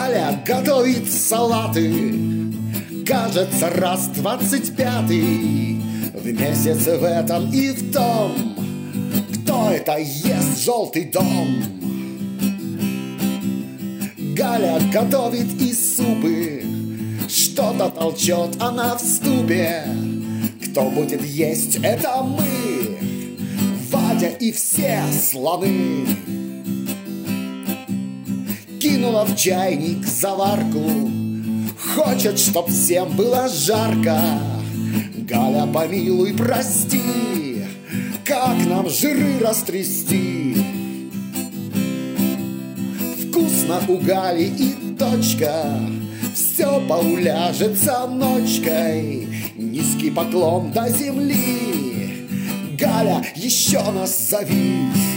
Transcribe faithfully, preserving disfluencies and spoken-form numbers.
Галя готовит салаты, кажется, раз двадцать пятый в месяц в этом и в том. Кто это ест желтый дом? Галя готовит и супы, что-то толчет она в ступе. Кто будет есть, это мы, Вадя и все слоны. Кинула в чайник заварку, хочет, чтоб всем было жарко. Галя, помилуй, прости, как нам жиры растрясти? Вкусно у Гали и точка, все поуляжется ночкой. Низкий поклон до земли, Галя, еще нас зови.